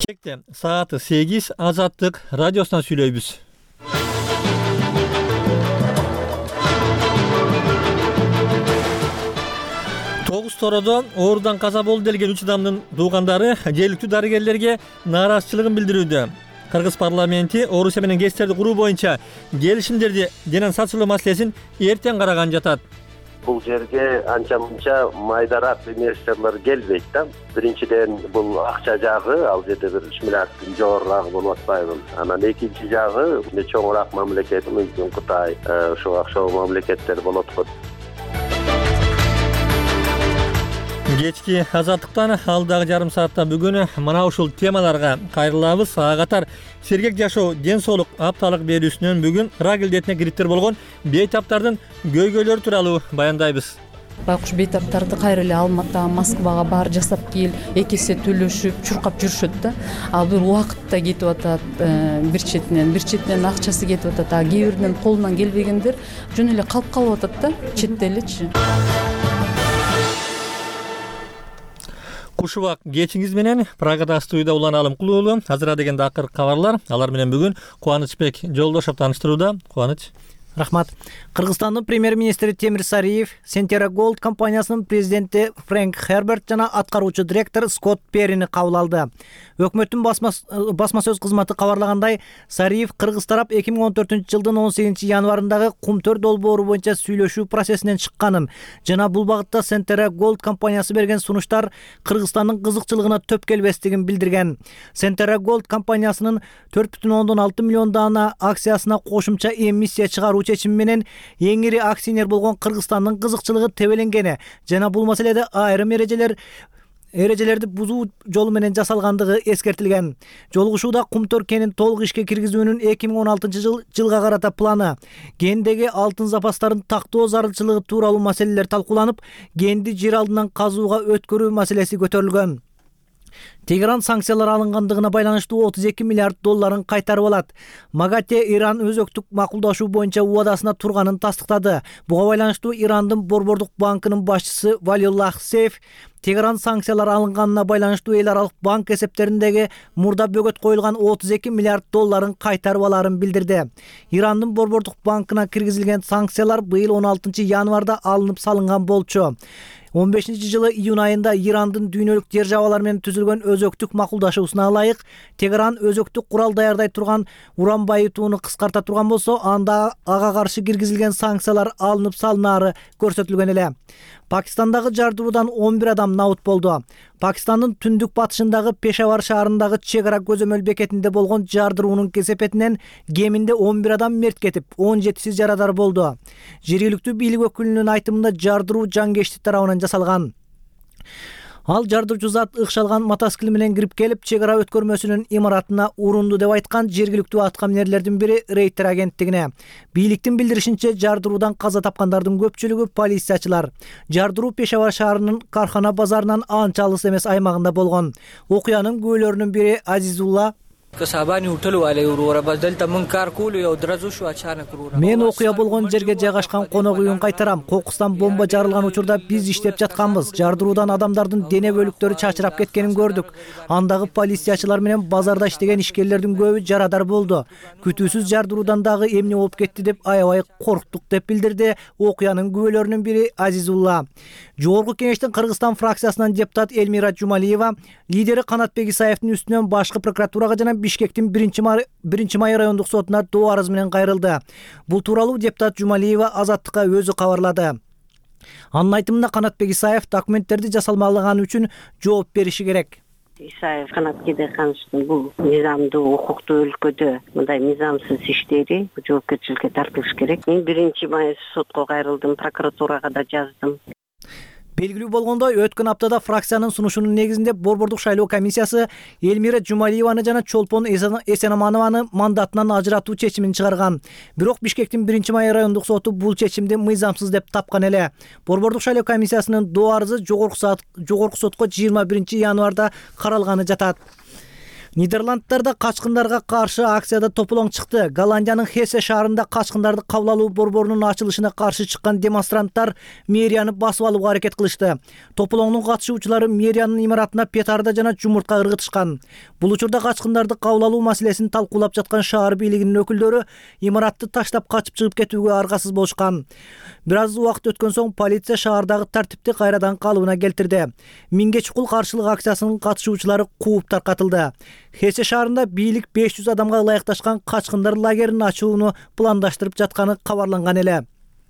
Saati 8 Azatlık Radyosu'ndan söylüyoruz. Toğuz Toro'da oğrudan kaza boldu delgen 3 adamın doğgandары жергиликтүү дарыгерлерге нааразычылыгын билдирүүдө. Кыргыз парламенти Орусия менен ГЭСтерди куруу боюнча келишимдерди денен сатылуу маселесин эртең караган жатат. Бул жерге анча-мунча майдарак инвесторлор келбейт да. Биринчиден бул акча жагы, ал жерде бир 3 миллиардтын жогорураагы болуп атпайбы. Анан экинчи жагы чоңураак мамлекет, мүмкүн Кытай, ошо окшогон мамлекеттер болот го. Кечки Азаттыктан алдагы жарым саатта бүгүн мына ушул темаларга кайрылабыз. Ага катар сергек жашоо, ден соолук, апталык берүүсүнөн бүгүн Ырак илдетине кириптер болгон бейтаптардын көйгөйлөрү тууралуу баяндайбыз. Байкуш бейтаптарды кайра эле Алматыга, Москвага бар жасап кел, эки эсе төлөшүп, чуркап жүрүшөт да. Ал бир убакытта кетип атат, бир четинен акчасы кетип атат. А кээ биринин колунан келбегендер жөн эле калып атат да, четте элечи. Кушубак кечиңиз менен Прагада студияда уланалым кылуулу. Азыр дегенде акыркы кабарлар. Алар менен бүгүн Кубанычбек Жолдошов тааныштырууда. Кубаныч. Рахмат. Кыргызстандын премьер-министри Темир Сариев, Centera Gold компаниясынын президенти Фрэнк Херберт жана аткаруучу директор Скотт Перрини кабыл алды. Өкмөттүн басма сөз кызматы кабарлагандай, Сариев Кыргыз тарап 2014-жылдын 18 январындагы Кумтөр долбоору боюнча сүйлөшүү процессинен чыкканын жана бул багытта Centera Gold компаниясы берген сунуштар Кыргызстандын кызыкчылыгына төп келбестигин билдирген. Centera Gold компаниясынын 4,6 миллион дана акциясына кошумча эмиссия чыгаруу чечими менен эң ири акционер болгон Кыргызстандын кызыкчылыгы тебеленгени жана бул маселеде айрым эрежелерди бузуу жолу менен жасалгандыгы эскертилген. Жолугушууда Кумтөр кенин толук ишке киргизүүнүн 2016-жылга карата планы, кендеги алтын запастарын тактоо зарылчылыгы тууралуу маселелер талкууланып, кенди жер алдынан казууга өткөрүү маселеси көтөрүлгөн. Тегеран санкциялар алынгандыгына байланыштуу 32 миллиард долларын кайтарып алат. МАГАТЭ Иран өзөктүк макулдашуу боюнча убадасына турганын тастыктады. Буга байланыштуу Ирандын Борбордук банкынын башчысы Валиуллах Сейф Тегеран санкциялар алынганына байланыштуу эл аралык банк эсептериндеги мурда бөгөт коюлган 32 миллиард долларын кайтарып аларын билдирди. Ирандын Борбордук банкына киргизилген санкциялар быйыл 16 январда алынып салынган болчу. 15-жылы июнь айында Ирандын дүйнөлүк державалар менен түзүлгөн өзөктүк макулдашуусуна ылайык Тегеран өзөктүк курал даярдай турган уран байытууну кыскарта турган болсо, анда ага каршы киргизилген санкциялар алынып салынаары көрсөтүлгөн эле. Пакистандагы жардыруудан 11 адам набыт болду. Пакистандын түндүк батышындагы Пешавар шаарындагы чек ара көзөмөл бекетинде болгон жардыруунун кесепетинен кеминде 11 адам мерт кетип, 17си жарадар болду. Жергиликтүү бийлик өкүлүнүн айтымында жардыруу жангештик тарабынан жасалган. Ал жардыруучу зат ыкшалган мотоцикл менен кирип келип, чек ара өткөрмөсүнүн имаратына урунду деп айткан жергиликтүү аткаминерлердин бири Рейтер агенттигине. Бийликтин билдиришинче, жардыруудан каза тапкандардын көпчүлүгү полициячылар. Жардыруу Пешавар шаарынын Кархана базарынан анча алыс эмес аймагында болгон. Окуянын күбөлөрүнүн бири Азизулла Мен окуя болгон жерге жайгашкан конок үйүн кайтарам. Кокустан бомба жарылган учурда биз иштеп жатканбыз. Жардыруудан адамдардын дене бөлүктөрү чачырап кеткенин көрдүк. Андагы полициячылар менен базарда иштеген ишкерлердин көбү жарадар болду. Күтүүсүз жардыруудан дагы эмне болуп кетти деп аябай корктук деп билдирди окуянын күбөлөрүнүн бири Азизулла. Жогорку кеңештин Кыргызстан фракциясынан депутат Элмира Жумалиева лидери Канатбек Исаевдин үстүнөн башкы прокуратурага жана Бишкектин 1-май райондук сотуна доо арыз менен кайрылды. Бул тууралуу депутат Жумалиева Азаттыкка өзү кабарлады. Анын айтымында Канатбек Исаев документтерди жасалмаганы үчүн жооп бериши керек. Исаев Канаткеде каныштын бул мыйзамдуу укуктуу өлкөдө мындай мыйзамсыз иштери жоопкерчиликке тартылыш керек. Мен 1-май сотко кайрылдым, прокуратурага да жаздым. Белгилүү болгондой, өткөн аптада фракциянын сунушунун негизинде Борбордук шайлоо комиссиясы Элмира Жумалиеваны жана Чолпон Эсенаманованы мандатынан ажыратуу чечимин чыгарган. Бирок Бишкектин 1-май райондук соту бул чечимди мыйзамсыз деп тапкан эле. Борбордук шайлоо комиссиясынын доо арызы жогорку сотко 21 январда каралганы жатат. Нидерландтарда качкындарга каршы акцияда тополоң чыкты. Голландиянын Хессе шаарында качкындарды кабыл алуу борборунун ачылышына каршы чыккан демонстранттар мэрияны басып алууга аракет кылышты. Тополоңдун катышуучулары мэриянын имаратына петарда жана жумуртка ыргытышкан. Бул учурда качкындарды кабыл алуу маселесин талкуулап жаткан шаар бийлигинин өкүлдөрү имаратты таштап качып чыгып кетүүгө аргасыз болушкан. Бир аз убакыт өткөн соң полиция шаардагы тартипти кайрадан калыбына келтирди. Миңге чукул каршылык акциясынын катышуучулары кууп таркатылды. Хессе шаарында бийлик 500 адамга ылайыкташкан качкындар лагерин ачууну пландаштырып жатканы кабарланган эле.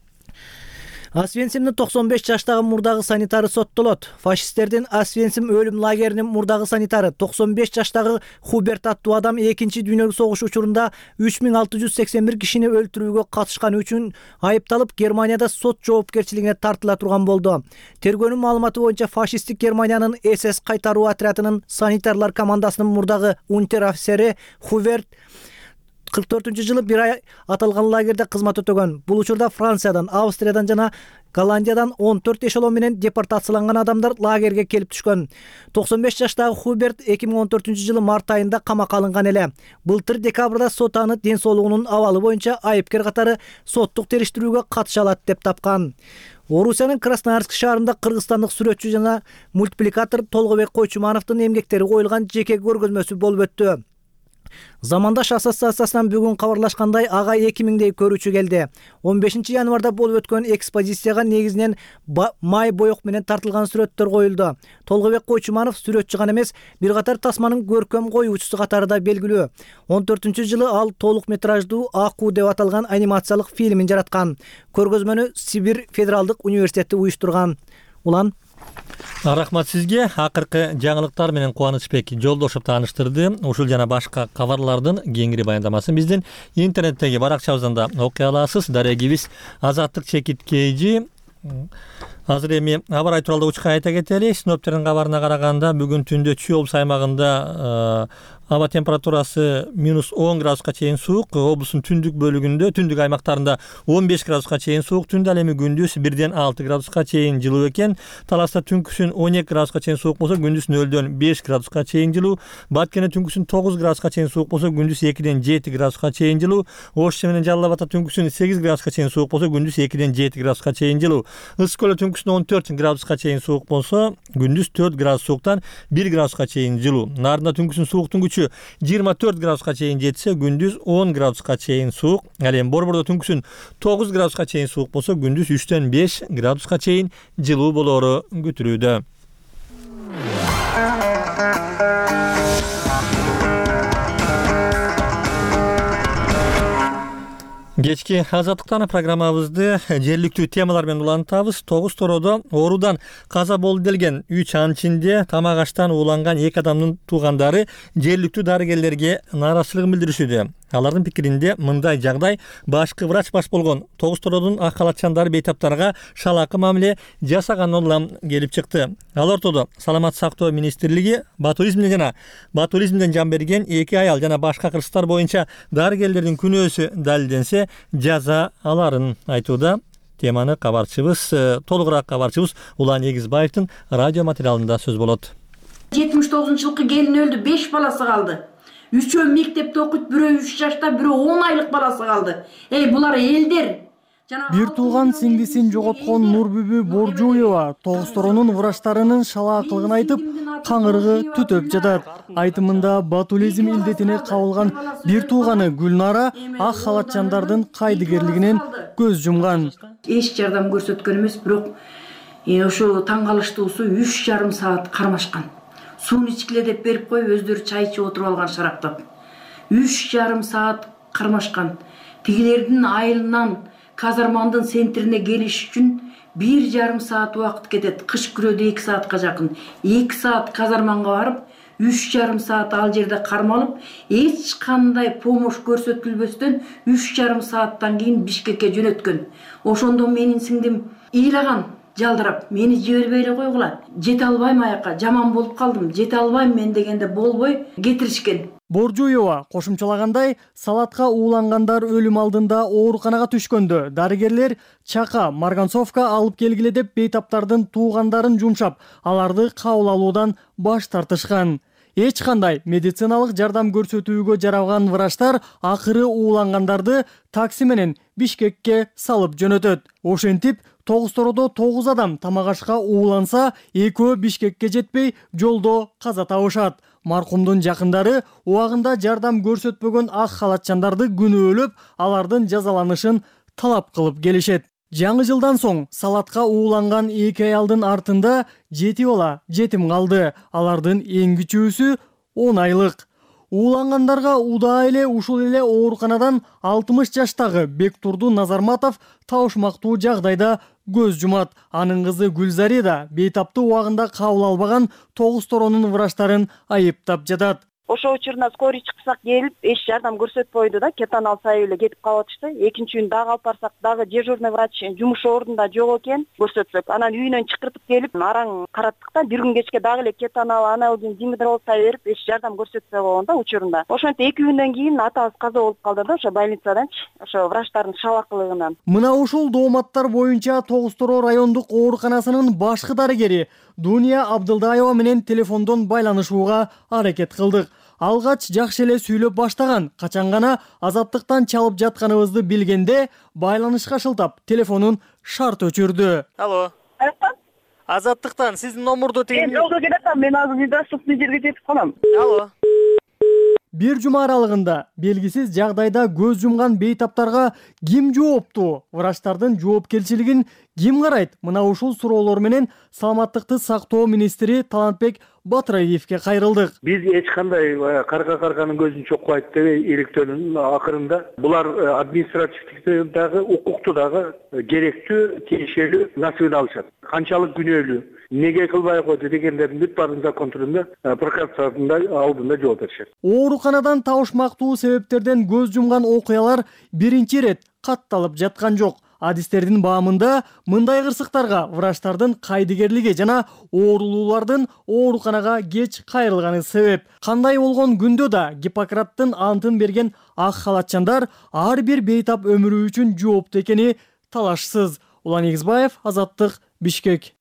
Освенцимдин 95 жаштагы мурдагы санитары соттолот. Фашисттердин Освенцим өлүм лагеринин мурдагы санитары 95 жаштагы Хуберт аттуу адам 2-чи дүйнөлүк согуш учурунда 3681 кишини өлтүрүүгө катышканы үчүн айыпталып Германияда сот жоопкерчилигине тартыла турган болду. Тергөөнүн маалыматы боюнча фашисттик Германиянын СС кайтаруу отрядынын санитарлар командасынын мурдагы унтер-офицери Хуберт 44-жылы бир ай аталган лагерде кызмат өтөгөн. Бул учурда Франциядан, Австриядан жана Голландиядан 14 эшелон менен депортацияланган адамдар лагерге келип түшкөн. 95 жаштагы Хуберт 2014-жылы март айында камакка алынган эле. Былтыр декабрда сот аны ден соолугунун абалы боюнча айыпкер катары соттук териштирүүгө катыша алат деп тапкан. Орусиянын Красноярск шаарында кыргызстандык сүрөтчү жана мультипликатор Толгобек Койчумановдун эмгектери коюлган жеке көргөзмөсү болуп өттү. Замандаш ассоциациясынан бүгүн кабарлашкандай ага 2000дей көрүүчү келди. 15 январда болуп өткөн экспозицияга негизинен май боек менен тартылган сүрөттөр коюлду. Толгобек Койчуманов сүрөтчү гана эмес, бир катар тасманын көркөм коюучусу катары да белгилүү. 14-жылы ал толук метраждуу Аку деп аталган анимациялык фильмин жараткан. Көргөзмөнү Сибир федералдык университети уюштурган. Улан Рахмат сизге. Акыркы жаңылыктар менен Кубанычбек Жолдошов тааныштырды. Ушул жана башка кабарлардын кеңири баяндамасын биздин интернеттеги баракчабыздан да окуй аласыз. Дарегибиз Азаттык чекиткейжи. Азыр эми аба ырайы тууралуу учка айта кетели. Синоптиктердин кабарына караганда бүгүн түндө Чүй облус аймагында аба температурасы -10 градуска чейин суук. Облустун түндүк бөлүгүндө, түндүк аймактарында 15 градуска чейин суук. Түндө ал эми күндүз 1ден 6 градуска чейин жылуу экен. Таласта түнкүсүн 12 градуска чейин суук болсо, күндүз 0дөн 5 градуска чейин жылуу. Баткене түнкүсүн 9 градуска чейин суук болсо, күндүз 2ден 7 градуска чейин жылуу. Ош менен Жалал Абадта түнкүсүн 8 градуска чейин суук болсо, күндүз 2ден 7 градуска чейин жылуу. Ысык көлдө түнкүсүн 14 градуска чейин суук болсо, күндүз 4 градус сууктан 1 градуска чейин жылуу. Нарында түнкүсүн сууктун күчү 24 градуска чейин жетсе, күндүз 10 градуска чейин суук. Ал эми Борбордо түнкүсүн 9 градуска чейин суук болсо, күндүз 3ден 5 градуска чейин жылуу болоору күтүлүүдө. Кечки азаттыктан программабызды жергиликтүү темалар менен улантабыз. Тогуз Тородо оорудан каза болду делген 3 анын ичинде тамак аштан ууланган 2 адамдын туугандары жергиликтүү дарыгерлерге нааразычылыгын билдиришүүдө. Алардын пикиринде мындай жагдай башкы врач баш болгон Тогуз Тородун ак халатчандары бейтаптарга шалакы мамиле жасаганын улам келип чыкты. Ал ортодо Саламат сактоо министрлиги ботулизмден жан берген 2 аял жана башка кылыштар боюнча дарыгерлердин күнөөсү далилденсе жаза аларын айтууда. Теманы толугураак кабарчыбыз Улан Эгизбаевдин радио материалында сөз болот. 79-жылкы келин өлдү, 5 баласы калды. 3-өө мектепте окуйт, бирөө 3 жашта, бирөө 10 айлык баласы калды. Булар элдер. Бир тууган сиңдисин жоготкон Нурбүбү Боржуева Тогуз Торонун врачтарынын шалаакылыгын айтып, каңырыгы түтөп жатат. Айтымында ботулизм илдетине кабылган бир тууганы Гүлнара ак халатчандардын кайдыгерлигинен көз жумган. Эч жардам көрсөткөн эмес, бирок ошо таң калыштуусу 3,5 саат кармашкан. Сууну ичкиле деп берип коюп, өздөрү чай ичип отуруп алган шараптап. 3,5 саат кармашкан. Тигилердин айылынан Казармандын центрине келиш үчүн 1,5 саат убакыт кетет. Кыш күрөдө 2 саатка жакын. 2 саат Казарманга барып, 3,5 саат ал жерде кармалып, эч кандай помощь көрсөтүлбөстөн 3,5 сааттан кийин Бишкекке жөнөткөн. Ошондо менин сиңдим ыйлаган, жалдырап, мени жибербей эле койгула. Жете албайм аяка, жаман болуп калдым, жете албайм мен дегенде болбой кетиришкен. Боржуева кошумчалагандай, салатка уулангандар өлүм алдында ооруканага түшкөндө дарыгерлер чака, марганцовка алып келгиле деп бейтаптардын туугандарын жумшап, аларды кабыл алуудан баш тартышкан. эч кандай медициналык жардам көрсөтүүгө жарабган врачтар акыры уулангандарды такси менен Бишкекке салып жөнөтөт. Ошентип Тогустоrodо 9 адам тамак ашка ууланса, 2 Бишкекке жетпей жолдо каза табышат. Маркумдун жакындары убагында жардам көрсөтпөгөн ак халатчандарды күнөөлөп, алардын жазаланышын талап кылып келишет. Жаңы жылдан соң салатка ууланган 2 аялдын артында 7 бала жетим калды. Алардын эң кичүүсү 10 айлык. Уулангандарга удаа эле ушул эле ооруканадан 60 жаштагы Бектурду Назарматов табышмактуу жагдайда көз жумат. Анын кызы Гүлзари да бейтапты убагында кабыл албаган Тогусторонун врачтарын айыптап жатат. Ошо учурунда скорый чыксак келип, эч жардам көрсөтпөйдү да, кетан алсай эле кетип калып атышты. Экинчи күн дагы алып барсак, дагы дежурный врач жумуш ордунда жок экен, көрсөтсөк. Анан үйүнөн чакыртып келип, араң караттык да, бир күн кечке дагы эле кетан ал, ана үчүн димидр алсай берип, эч жардам көрсөтпөй койгон да учурунда. Ошентип 2 күндөн кийин атабыз каза болуп калды да, ошо больницаданчы, ошо врачтардын шалакылыгынан. Мына ушул дооматтар боюнча Тогусторо райондук ооруканасынын башкы дарыгери Дуния Абдылдаева менен телефондон байланышууга аракет кылдык. Алгач жакшы эле сүйлөп баштаган, качан гана азаттыктан чалып жатканыбызды билгенде байланышка шылтап телефонун шарт өчүрдү. Алло. Азаттыктан сиздин номурду тегин. Жолдо келатам, мен азыр недоступный жерге жетип калам. Алло. Бир жума аралыгында белгисиз жагдайда көз жумган бейтаптарга ким жооптуу? Врачтардын жоопкерчилигин ким карайт? Мына ушул суроолор менен саламаттыкты сактоо министри Талантбек Батыраевке кайрылдык. Биз эч кандай карганын көзүн чокпойт деп иликтөөнүн акырында булар административдикте дагы, укукту дагы керектүү, тиешелүү насыбын алышат. Канчалык күнөөлүү, неге кылбай койду дегендердин бүт баарын закон түрүндө прокуратуранын алдында жооп беришет. Ооруканадан табышмактуу себептерден көз жумган окуялар биринчи ирет катталып жаткан жок. Адистердин баамында мындай кырсыктарга врачтардын кайдыгерлиги жана оорулуулардын ооруканага кеч кайрылганы себеп. Кандай болгон күндө да Гиппократтын антын берген ак халатчандар ар бир бейтап өмүрү үчүн жооптуу экени талашсыз. Улан Эгизбаев, Азаттык, Бишкек.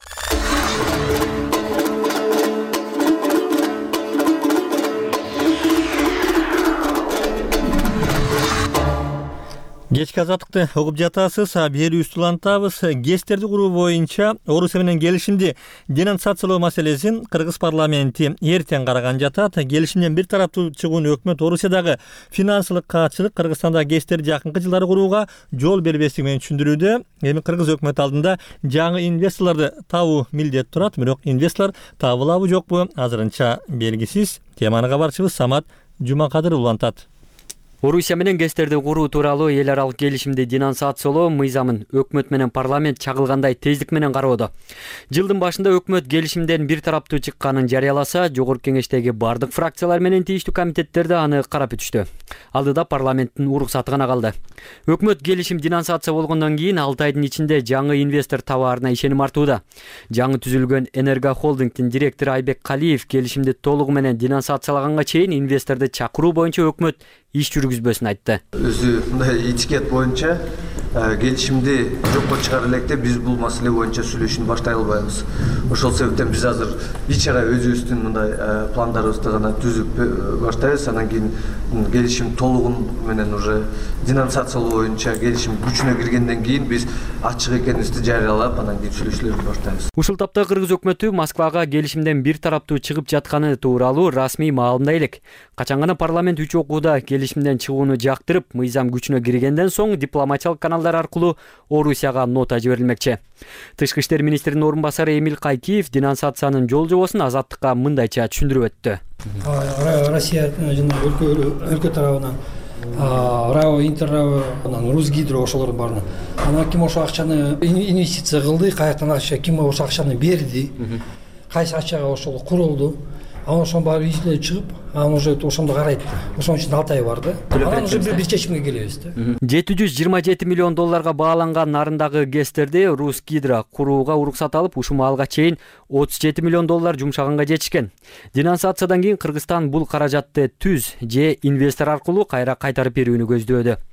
Кечки азаттыкты угуп жатасыз, берүүбүздү улантабыз. ГЭСтерди куруу боюнча Орусия менен келишимди денонсациялоо маселесин Кыргыз парламенти эртең караган жатат. Келишимден бир тараптуу чыгуун өкмөт Орусиядагы финансылык каатчылык Кыргызстанда ГЭСтерди жакынкы жылдары курууга жол бербестиги менен түшүндүрүүдө. Эми Кыргыз өкмөтү алдында жаңы инвесторлорду табуу милдет турат, бирок инвесторлор табылабы жокпу азырынча белгисиз. Теманы кабарчыбыз Самат Жумакадыров улантат. Орусия менен ГЭСтерди куруу тууралуу эл аралык келишимди денонсациялоо мыйзамын өкмөт менен парламент чагылгандай тездик менен кароодо. Жылдын башында өкмөт келишимден бир тараптуу чыкканын жарыяласа, жогорку кеңештеги бардык фракциялар менен тийиштүү комитеттерди аны карап өтүштү. Алдыда парламенттин уруксаты гана калды. Өкмөт келишим денонсация болгондон кийин 6 айдын ичинде жаңы инвестор табаарына ишеним артууда. Жаңы түзүлгөн Энерго холдингдин директору Айбек Калиев келишимди толугу менен денонсациялаганга чейин инвесторду чакыруу боюнча өкмөт иш жүргүзбөсүн айтты. Өзү мындай этикет боюнча келишимди жокко чыгара электе биз бул маселе боюнча сүйлөшүүнү баштай албайбыз. Ошол себептен биз азыр ичара өзүбүздүн мындай пландарыбызды гана түзүп баштайбыз. Анан кийин келишим толугун менен уже денонсациялоо боюнча келишим күчүнө киргенден кийин биз ачык экенибизди жарыялап, анан кийин сүйлөшүүлөрдү баштайбыз. Ушул тапта Кыргыз өкмөтү Москвага келишимден бир тараптуу чыгып жатканы тууралуу расмий маалымдай элек. Качан гана парламент 3 окууда келишимден чыгууну жактырып, мыйзам күчүнө киргенден соң дипломатиялык каналдар аркылуу Орусияга нота жиберилмекчи. Тышкы иштер министринин орун басары Эмиль Кайкиев денонсациянын жол жобосун Азаттыкка мындайча түшүндүрүп өттү. Россия жана өлкө тарабынан РАО, Интеррао, Русгидро ошолордун баарына. Анан ким ошо акчаны инвестиция кылды, каяктан акча, ким ошо акчаны берди, кайсы акчага ошол курулду. Анан ошон баары изилөө чыгып, анан уже ошондо карайт. Ошон үчүн 6 ай бар да. Анан уже бир чечимге келебиз да. 727 миллион долларга бааланган нарындагы ГЭСтерди Русгидро курууга уруксат алып, ушул маалга чейин 37 миллион доллар жумшаганга жетишкен. Денонсациядан кийин Кыргызстан бул каражатты түз же инвестор аркылуу кайра кайтарып берүүнү көздөөдө.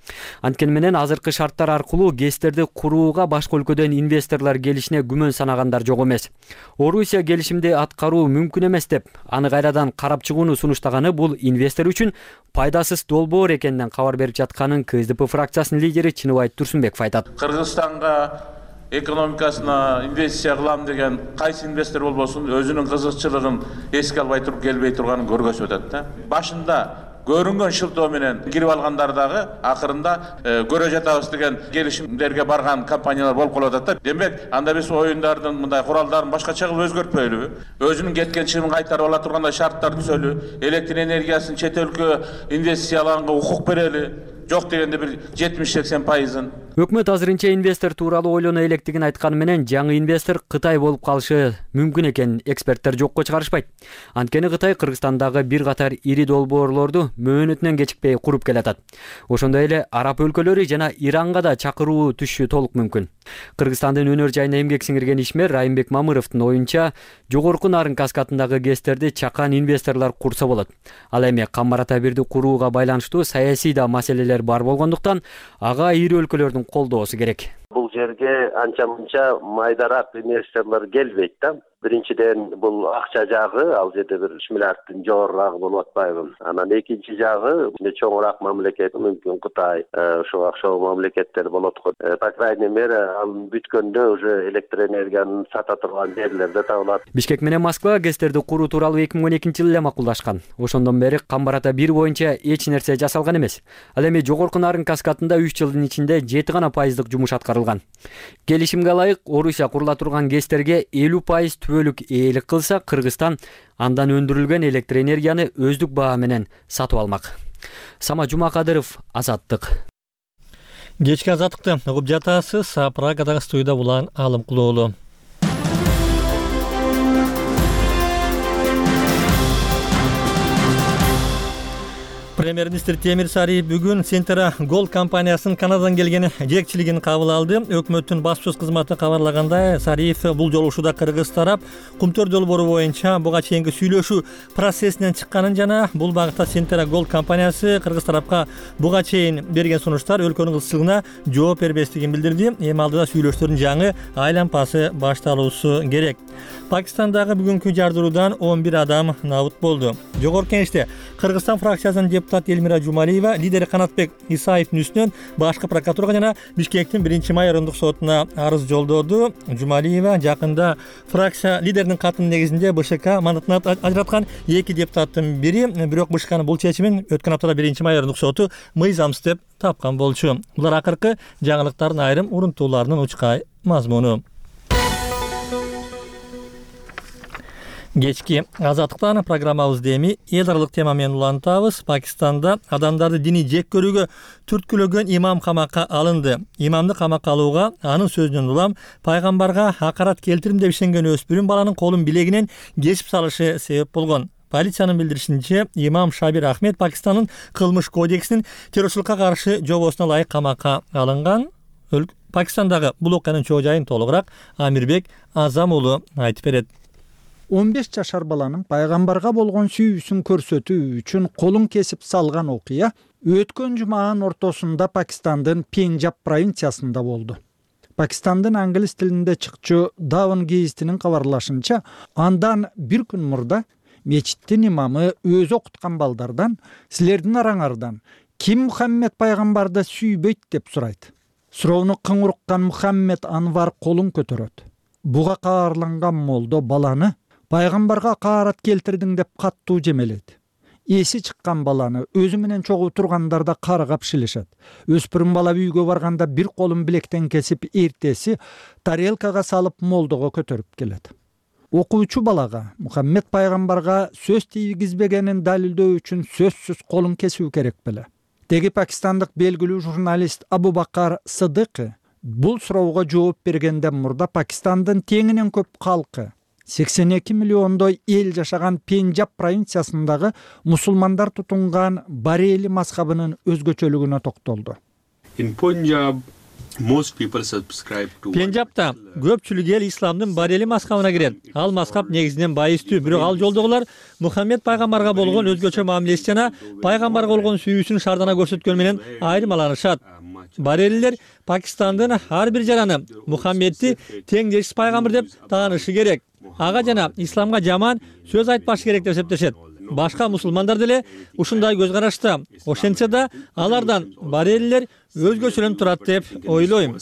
Анткени менен азыркы шарттар аркылуу ГЭСтерди курууга башка өлкөдөн инвесторлор келишине күмөн санагандар жок эмес. Орусия келишимди аткаруу мүмкүн эмес деп, аны кайрадан карап чыгууну сунуштаганы бул инвестор үчүн пайдасыз долбоор экенинен кабар берип жатканын КСДП фракциясынын лидери Чыныбай Турсунбеков айтат. Кыргызстанга экономикасына инвестиция кылам деген кайсы инвестор болбосун өзүнүн кызыкчылыгын эске албай туруп келбей турганын көргөзүп атат да. Башында көрүнгөн шылтоо менен кирип алгандар дагы акырында көрө жатабыз деген келишимдерге барган компаниялар болуп калып атат да. Демек, анда биз оюндардын мындай куралдарын башкача кылып өзгөртпөйлүбү? Өзүнүн кеткен чыгымын кайтарып ала тургандай шарттар түзөлү, электр энергиясын чет өлкө инвестициялаганга укук берели. Жок дегенде бир 70-80%. Өкмөт азырынча инвестор тууралуу ойлоно электигин айтканы менен жаңы инвестор Кытай болуп калышы мүмкүн экенин эксперттер жокко чыгарышпайт. Анткени Кытай Кыргызстандагы бир катар ири долбоорлорду мөөнөтүнөн кечикпей куруп келатат. Ошондой эле араб өлкөлөрү жана Иранга да чакыруу түшүшү толук мүмкүн. Кыргызстандын өнөр жайына эмгек сиңирген ишмер Райымбек Мамыровдун оюнча, жогорку нарын каскадындагы ГЭСтерди чакан инвесторлор курса болот. Ал эми Камбарата 1-ди курууга байланыштуу саясий да маселелер бар болгондуктан ага ири өлкөлөрдүн колдоосу керек. Бул жерге анча мынча майдарак инвесторлор келбейт да. Биринчиден бул акча жагы, ал жерде бир 3 миллиардтын жогорураагы болуп атпайбы. Анан экинчи жагы чоңураак мамлекет, мүмкүн Кытай, ошого окшогон мамлекеттер болот го. По крайней мере, ал бүткөндө уже электр энергияны сата турган жерлерде табылат. Бишкек менен Москва ГЭСтерди куруу тууралуу 2012-жылы эле макулдашкан. Ошондон бери Камбарата 1 боюнча эч нерсе жасалган эмес. Ал эми жогорку нарын каскадында 3 жылдын ичинде 7% жумуш аткарылган. Келишимге ылайык Орусия курула турган ГЭСтерге 50% түбөлүк ээлик кылса, Кыргызстан андан өндүрүлгөн электр энергияны өздүк баа менен сатып алмак. Сама Жумакадыров, Азаттык. Кечки азаттыкты угуп жатасыз. Прагадагы студияда булан Алым Кулоолу. Премьер-министр Темир Сариев бүгүн Сентера Gold компаниясынын Канададан келген жетекчилигин кабыл алды. Өкмөттүн баспасөз кызматы кабарлагандай, Сариев бул жолугушууда Кыргыз тарап Кумтөр долбоору боюнча буга чейинки сүйлөшүү процессинен чыкканын жана бул багытта Сентера Gold компаниясы Кыргыз тарапка буга чейин берген сунуштар өлкөнүн кызыкчылыгына жооп бербестигин билдирди. Эми алдыда сүйлөшүүлөрдүн жаңы айлампасы башталуусу керек. Пакистандагы бүгүнкү жардыруудан 11 адам набыт болду. Жогорку кеңеште Кыргызстан фракциясынын депутат Элмира Жумалиева лидери Канатбек Исаевдин үстүнөн башкы прокуратурага жана Бишкектин 1-май райондук сотуна арыз жолдоду. Жумалиева жакында фракция лидеринин катынын негизинде БШК мандатын ажыраткан 2 депутаттын бири, бирок БШКнын бул чечимин өткөн аптада 1-май райондук соту мыйзамсыз деп тапкан болчу. Булар акыркы жаңылыктардын айрым урунтууларынын учкай мазмуну. Кечки азаттыктан программабызды эми эл аралык тема менен улантабыз. Пакистанда адамдарды диний жек көрүүгө түрткүлөгөн имам камакка алынды. Имамды камакка алууга анын сөзүнөн улам пайгамбарга акарат келтирим деп ишенген өспүрүм баланын колун билегинен кесип салышы себеп болгон. Полициянын билдиришинче, имам Шабир Ахмед Пакистандын кылмыш кодексинин террорчулукка каршы жобосуна ылайык камакка алынган. Пакистандагы бул окуянын чоо жайын толугураак Амирбек Азам уулу айтып берет. 15 жашар баланын пайгамбарга болгон сүйүүсүн көрсөтүү үчүн колун кесип салган окуя өткөн жуманын ортосунда Пакистандын Пенджаб провинциясында болду. Пакистандын англис тилинде чыкчу Даван гезитинин кабарлашынча, андан бир күн мурда мечиттин имамы өзү окуткан балдардан, силердин араңардан ким Мухаммед пайгамбарды сүйбөйт деп сурайт. Суроону кыңуруккан Мухаммед Анвар колун көтөрөт. Буга каарланган молдо баланы пайгамбарга каарат келтирдиң деп каттуу жемелейт. Эси чыккан баланы өзү менен чогуу тургандарда каргап шилишет. Өспүрүм бала үйгө барганда бир колун билектен кесип, эртеси тарелкага салып молдого көтөрүп келет. Окуучу балага Мухаммед пайгамбарга сөз тийгизбегенин далилдөө үчүн сөзсүз колун кесүү керек беле. Теги пакистандык белгилүү журналист Абу Бакар Сыдыкы бул суроого жооп бергенден мурда Пакистандын теңинен көп калкы 82 миллиондой эл жашаган Пенджаб провинциясындагы мусулмандар тутунган Барели мазхабынын өзгөчөлүгүнө токтолду. In Punjab, Пенжапта көпчүлүк эл исламдын барели маскабына кирет. Ал маскап негизинен байыстуу, бирок ал жолдогулар Мухаммед пайгамбарга болгон өзгөчө мамилеси жана пайгамбарга болгон сүйүүсүн шардана көрсөткөн менен айырмаланышат. Барелилер Пакистандын ар бир жараны Мухаммедти теңдешсиз пайгамбар деп таанышы керек. Ага жана исламга жаман сөз айтпаш керек деп эсептешет. Башка мусулмандар деле ушундай көз карашта. Ошентсе да алардан барелилер өзгөчөлөнүп турат деп ойлойм.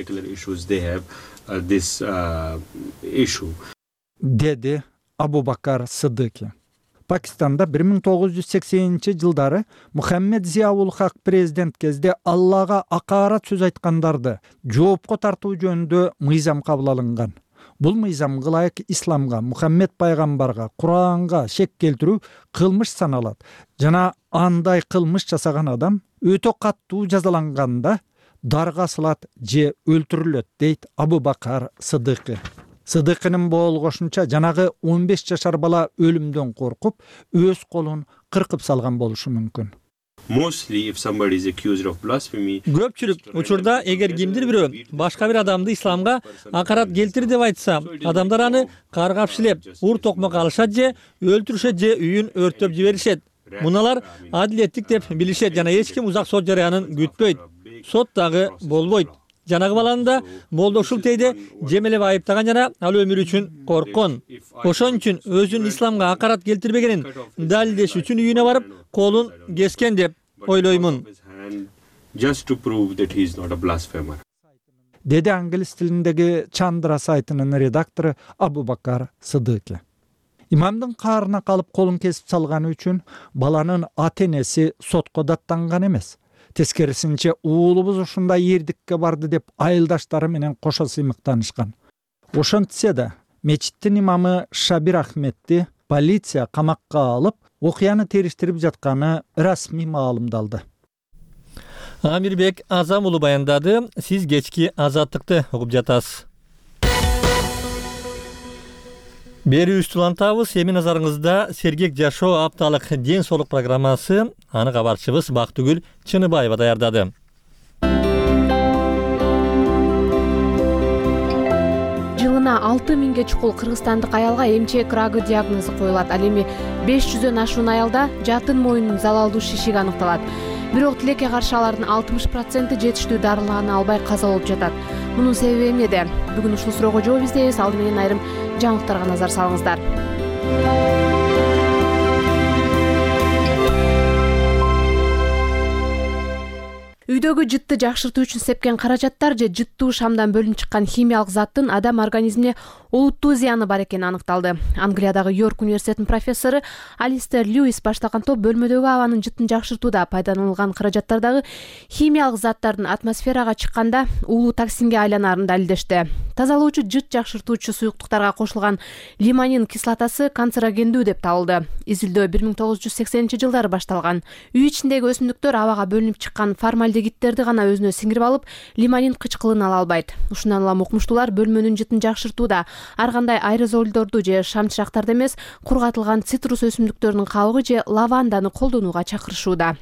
Деди Абубакар Сыдыки. Пакистанда 1980-жылдары Мухаммед Зияул Хак президент кезде Аллага акаарат сөз айткандарды жоопко тартуу жөнүндө мыйзам кабыл алынган. Бул мыйзам ылайык исламга, Мухаммед пайгамбарга, Куранга шек келтирүү кылмыш саналат. Жана андай кылмыш жасаган адам өтө каттуу жазаланганда дарга асылат же өлтүрүлөт, дейт Абубакар Сыдыки. Сыдыкынын болгошунча жанагы 15 жашар бала өлүмдөн коркуп, өз колун кыркып салган болушу мүмкүн. Көпчүлүк учурда эгер кимдир бирөө башка бир адамды исламга акарат келтир деп айтса, адамдар аны каргап шилеп, ур токмок алышат же өлтүрүшөт же үйүн өрттөп жиберишет. Муналар адилеттик деп билишет жана эч ким узак сот жарыянын күтпөйт. Сот дагы болбойт. Жанагы баланы да Молдо Шултейде жемелеп айыптаган жана ал өмүрү үчүн корккон. Ошон үчүн өзүн исламга акарат келтирбегенин далилдеш үчүн үйүнө барып, колун кескен деп ойлоймун. Деди англис тилиндеги Чандра сайтынын редактору Абубакар Сыдыки. Имамдын каарына калып колун кесип салганы үчүн баланын ата-энеси сотко даттанган эмес. Тескерисинче уулубуз ушундай эрдикке барды деп айылдаштары менен кошо сыймыктанышкан. Ошентсе да мечиттин имамы Шабир Ахметти полиция камакка алып, окуяны териштирип жатканы расмий маалымдалды. Амирбек Азам уулу баяндады. Сиз кечки Азаттыкты угуп жатасыз. Берүүбүздү улантабыз. Эми назарыңызда сергек жашоо апталык ден соолук программасы. Аны кабарчыбыз Бактыгүл Чыныбаева даярдады. Жылына 6000 чукул кыргызстандык аялга эмчек рагы диагнозу коюлат. Ал эми 500дөн ашуун аялда жатын моюнун залалдуу шишиги аныкталат. Бирок тилекке каршы алардын 60% жетиштүү дарыланы албай каза болуп жатат. Мунун себеби эмнеде? Бүгүн ушул суроого жооп издейбиз. Алды менен айрым жаңылыктарга назар салыңыздар. Үйдөгү жытты жакшыртуу үчүн сепкен каражаттар же жыттуу шамдан бөлүнүп чыккан химиялык заттын адам организмине олуттуу зыяны бар экени аныкталды. Англиядагы Йорк университетинин профессору Алистер Льюис баштаган топ бөлмөдөгү абанын жыттын жакшыртууда пайдаланылган каражаттардагы химиялык заттардын атмосферага чыкканда уулуу токсинге айланарын далилдешти. Тазалоочу жыт жакшыртуучу суюктуктарга кошулган лимонин кислотасы канцерогендүү деп табылды. Изилдөө 1980-жылдары башталган. Үй ичиндеги өсүмдүктөр абага бөлүнүп чыккан формальдегидтерди гана өзүнө сиңирип алып, лимонин кычкылын ала албайт. Ушундан улам укмуштуулар бөлмөнүн жытын жакшыртууда ар кандай аэрозолдорду же шамчырактарды эмес, кургатылган цитрус өсүмдүктөрүнүн кабыгы же лаванданы колдонууга чакырышууда.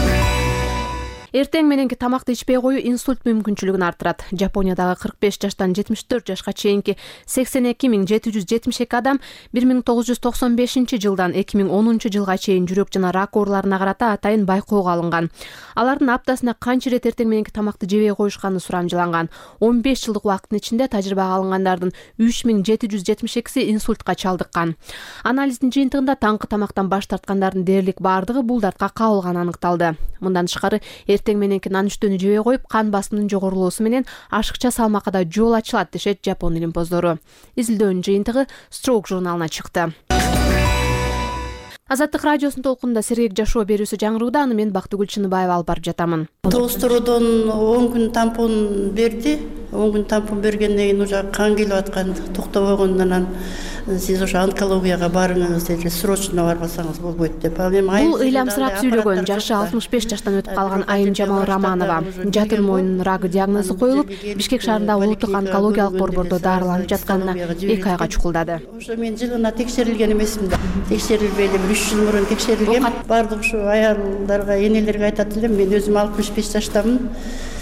Эртең мененки тамакты ичпей коюу инсульт мүмкүнчүлүгүн арттырат. Жапониядагы 45 жаштан 74 жашка чейинки 82772 адам 1995-жылдан 2010-жылга чейин жүрөк жана рак ооруларына карата атайын байкоого алынган. Алардын аптасына канча ирет эртең мененки тамакты жебей коюшканы сурамжыланган. 15 жылдык убакыттын ичинде тажрыйбага алынгандардын 3772-си инсультка чалдыккан. Анализдин жыйынтыгында таңкы тамактан баш тарткандардын дээрлик бардыгы бул дартка кабылганы аныкталды. Мындан тышкары эртең мененки нан үстөнү жебей коюп, кан басымынын жогорулоосу менен ашыкча салмакка да жол ачылат дешет Жапон илимпоздору. Изилдөөнүн жыйынтыгы Stroke журналына чыкты. Азаттык радиосунун толкунунда сергек жашоо берүүсү жаңырууда. Аны мен Бактыгүл Чыныбаева алып барып жатамын. Толстородон 10 күн тампон берди. 10 күн тампон бергенден кийин уже кан келип аткан, токтобогондон сиз ошо онкологияга барыңыз деди, срочно барбасаңыз болбойт деп. Бул ыйламсырап сүйлөгөн жашы 65 жаштан өтүп калган Айым Жамал Романова. Жатын моюнун рагы диагнозу коюлуп, Бишкек шаарындагы улуттук онкологиялык борбордо дарыланып жатканына 2 айга чукулдады. Ошо мен жылына текшерилген эмесмин да. Текшерилбейли 3 жыл мурун текшерилгем. Бардык ушу аялдарга, энелерге айтат элем, мен өзүм 65 жаштамын.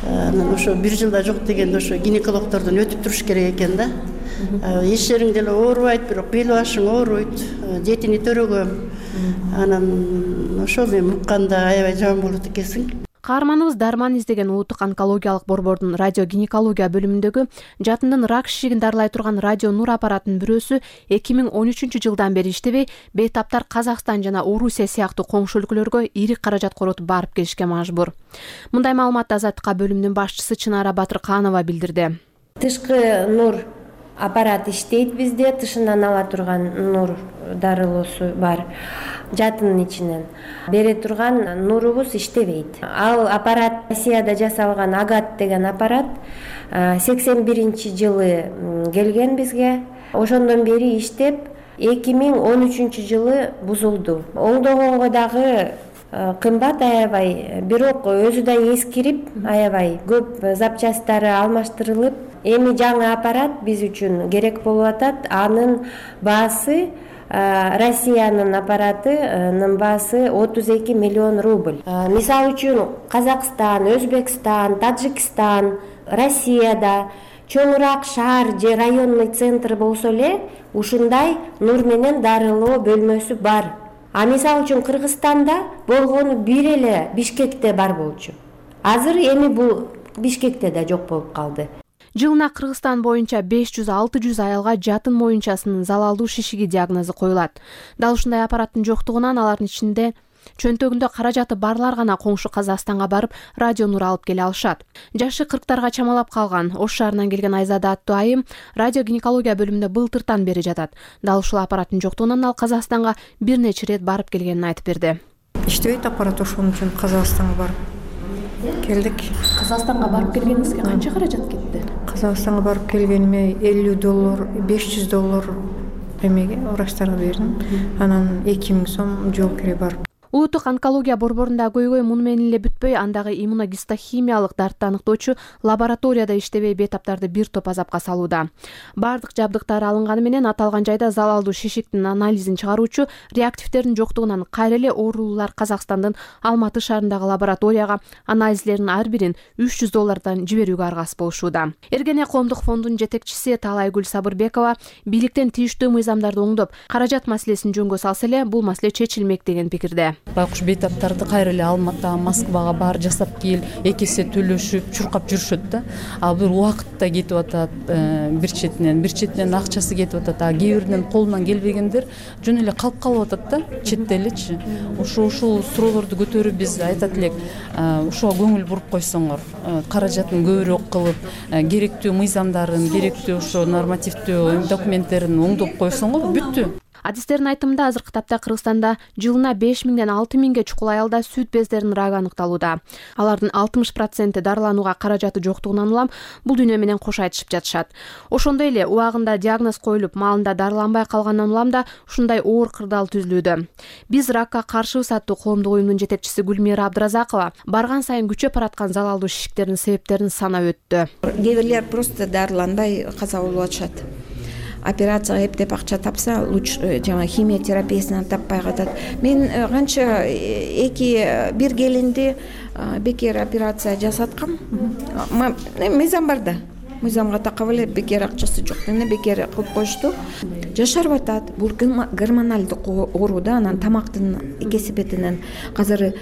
анан ошо бир жылда жок дегенде ошо гинекологдордон өтүп туруш керек экен да. Эч жериң деле оорубайт, бирок бел башың ооруйт, жетини төрөгөм. Анан ошо мен укканда аябай жаман болот экенсиң. Каарманыбыз дарман издеген улуттук онкологиялык борбордун радиогинекология бөлүмүндөгү жатындын рак шишигин дарылай турган радио нур аппаратынын бирөөсү 2013 жылдан бери иштебей, бейтаптар Казакстан жана Орусия сыяктуу коңшу өлкөлөргө ири каражат коротуп барып келишке мажбур. Мындай маалыматты Азаттыкка бөлүмүнүн башчысы Чынара Батырканова билдирди. Тышкы нур аппарат иштейт бизде, тышынан ала турган нур дарылоосу бар. Жатынын ичинен бере турган нурубуз иштебейт. Ал аппарат Россияда жасалган Агат деген аппарат 81-жылы келген бизге. Ошондон бери иштеп 2013 жылы бузулду. Оңдогонго дагы кымбат аябай, бирок өзү да эскирип, аябай көп запчасттары алмаштырылып, эми жаңы аппарат биз үчүн керек болуп атат. Анын баасы Россиянын аппаратынын баасы 32 миллион рубль. Мисалы үчүн Казакстан, Өзбекстан, Таджикстан, Россияда чоңураак шаар же районный центр болсо эле ушундай нур менен дарылоо бөлмөсү бар. А мисалы үчүн Кыргызстанда болгону бир эле Бишкекте бар болчу. Азыр эми бул Бишкекте да жок болуп калды. Жылына Кыргызстан боюнча 500-600 аялга жатын моюнчасынын залалдуу шишиги диагнозу коюлат. Дал ушундай аппараттын жоктугунан алардын ичинде чөнтөгүндө каражаты барлар гана коңшу Казакстанга барып радио нур алып келе алышат. Жашы 40-тарга чамалап калган Ош шаарынан келген Айзада аттуу айым радиогинекология бөлүмүндө былтыртан бери жатат. Дал ушул аппараттын жоктугунан ал Казакстанга бир нече ирет барып келгенин айтып берди. Иштебейт аппарат, ошон үчүн Казакстанга барып келдик. Казакстанга барып келгениңизге канча каражат кетти? Казакстанга барып келгениме $50, $500 эмеге врачтарга бердим. Анан 2000 сом жол кире барып. Улуттук онкология борборунда көйгөй муну менен эле бүтпөй, андагы иммуногистохимиялык дартты аныктоочу лабораторияда иштебей бейтаптарды бир топ азапка салууда. Бардык жабдыктары алынганы менен аталган жайда залалдуу шишиктин анализин чыгаруучу реактивдердин жоктугунан кайра эле оорулуулар Казакстандын Алматы шаарындагы лабораторияга анализдердин ар бирин $300 жиберүүгө аргасыз болушууда. Эргене коомдук фондунун жетекчиси Талайгүл Сабырбекова бийликтен тийиштүү мыйзамдарды оңдоп, каражат маселесин жөнгө салса эле бул маселе чечилмек деген пикирде. Байкуш бейтаптарды кайра эле Алматыга, Москвага бар жасап кел, эки эсе төлөшүп, чуркап жүрүшөт да. А бир убакытта кетип атат, бир четинен акчасы кетип атат. А кээ биринин колунан келбегендер жөн эле калып атат да, четте элечи. Ушул суроолорду көтөрүп биз айтат элек, ушуга көңүл буруп койсоңор, каражатын көбүрөөк кылып, керектүү мыйзамдарын, керектүү ошо нормативдүү документтерин оңдоп койсоңор бүттү. Адистердин айтымында азыркы тапта Кыргызстанда жылына 5000ден 6000ге чукул аялда сүт бездеринин рагы аныкталууда. Алардын 60% дарыланууга каражаты жоктугунан улам бул дүйнө менен кош айтышып жатышат. Ошондой эле убагында диагноз коюлуп, маалында дарыланбай калгандан улам да ушундай оор кырдаал түзүлүүдө. Биз ракка каршыбыз аттуу коомдук уюмдун жетекчиси Гүлмира Абдыразакова барган сайын күчөп бараткан залалдуу шишиктердин себептерин санап өттү. Кээ бирлер просто дарыланбай каза болуп атышат. Операцияга эптеп акча тапса, лучше жаңа химия терапиясынан таппай катат. Мен канча бир келинди бекер операция жасаткам. Мыйзам бар да. Мыйзамга такап эле бекер акчасы жок дене бекер кылып коюшту. Жашарып атат. Бул гормоналдык оору да, анан тамактын кесипетинен азыр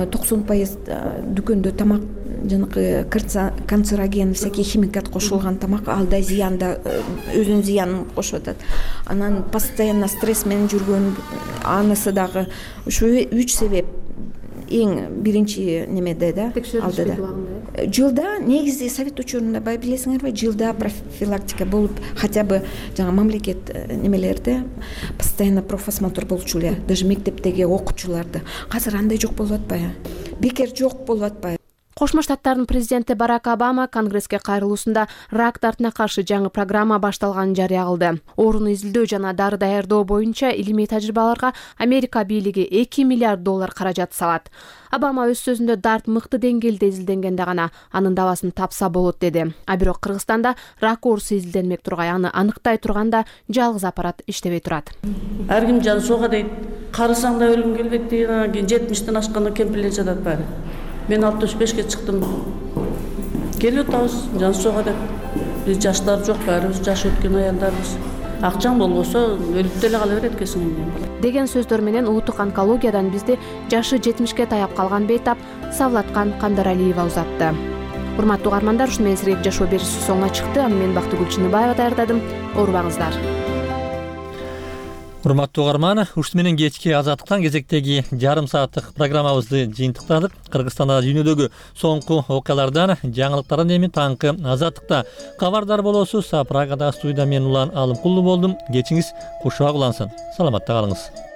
90% дүкөндө тамак жанакы канцероген, всякий химикат кошулган тамак, ал да зыянда өзүнүн зыянын кошуп атат. Анан постоянно стресс менен жүргөн, анысы дагы ушу 3 себеп. Эң биринчи немеде да, алдыда. Жылда негизи совет учурунда бай билесиңерби, жылда профилактика болуп, хотя бы жаңа мамлекет немелерде постоянно профосмотр болчу эле, даже мектептеги окуучуларды. Азыр андай жок болуп атпайбы? Бекер жок болуп атпайбы? Кошмо Штаттардын президенти Барак Обама Конгресске кайрылуусунда рак дартына каршы жаңы программа башталганын жарыя кылды. Ооруну изилдөө жана дары даярдоо боюнча илимий тажрыйбаларга Америка бийлиги $2 миллиард каражат салат. Обама өз сөзүндө дарт мыкты деңгээлде изилденгенде гана анын дабасын тапса болот деди. А бирок Кыргызстанда рак оорусу изилденмек тургай, аны аныктай турганда жалгыз аппарат иштебей турат. Ар ким жаны сууга дейт, карасаң да өлүм келбейт деген, 70-тен ашканда кемпирлер жатат баары. Мен 65-ке чыктым. келип атабыз жансоого деп. Биз жаштар жок, баарыбыз жаш өткөн аялдарбыз. Акчаң болбосо өлүп деле кала берет экенсиң эмне деген сөздөр менен улуттук онкологиядан бизди жашы 70-ке таяп калган бейтап Савлаткан Кандаралиева узатты. Урматтуу угармандар, ушуну менен сирек жашоо берүүсү соңуна чыкты. Аны мен Бактыгүл Чыныбаева даярдадым. Оорубаңыздар. Урматтуу угарман, ушуну менен кечки Азаттыктан кезектеги жарым сааттык программабызды жыйынтыктадык. Кыргызстанда дүйнөдөгү соңку окуялардан, жаңылыктардан эми таңкы Азаттыкта кабардар болосуз. Прагада студияда мен Улан Алымкулуу болдум. Кечиңиз кушак улансын. Саламатта калыңыз.